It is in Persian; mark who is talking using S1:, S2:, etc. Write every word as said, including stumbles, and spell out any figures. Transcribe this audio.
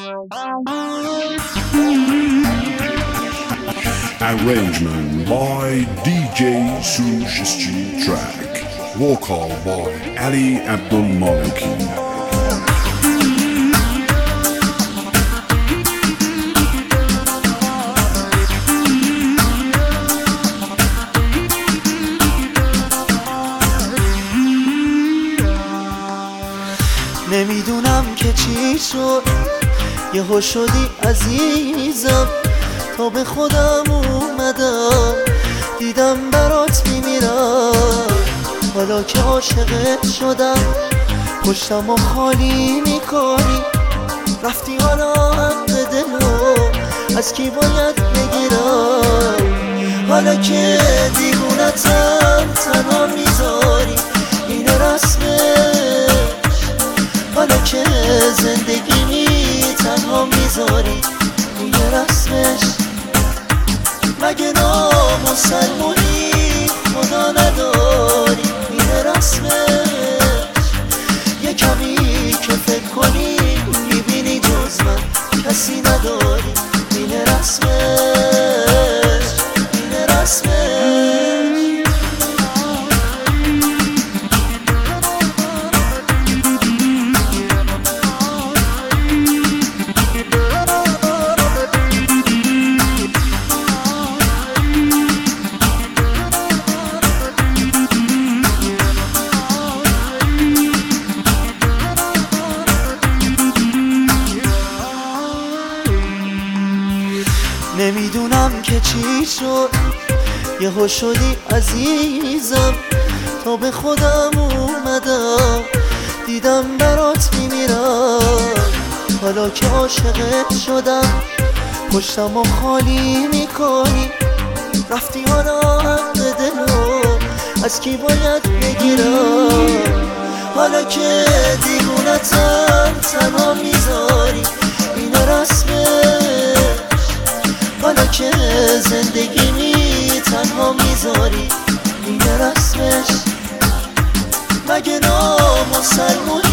S1: Arrangement by D J Sush Street Track. Vocal by Ali Abdul Maliki.
S2: نمیدونم که چی شد یهو شدی عزیزم، تا به خودم اومدم دیدم برات میمیرم. حالا که عاشقت شدم پشتم و خالی میکنی، رفتی حالا حق دلو از کی باید بگیرم؟ حالا که دیوونتم تنها میذاری این رسمش، حالا که زندگی تنها میذاری این رسمش. مگه نامسلمونی خدا نداری این رسمش؟ یه کمی که فکر کنی میبینی جز من کسی نداری این رسمش، این رسمش. نمیدونم که چی شد یهو شدی عزیزم، تا به خودم اومدم دیدم برات میمیرم. حالا که عاشقت شدم پشتم و خالی میکنی، رفتی حالا حق دلو از کی باید بگیرم؟ حالا که دیوونتم تنها میذاری این رسمه، حالا که زندگی می تنها میذاری این رسمش. مگه نامسلمونی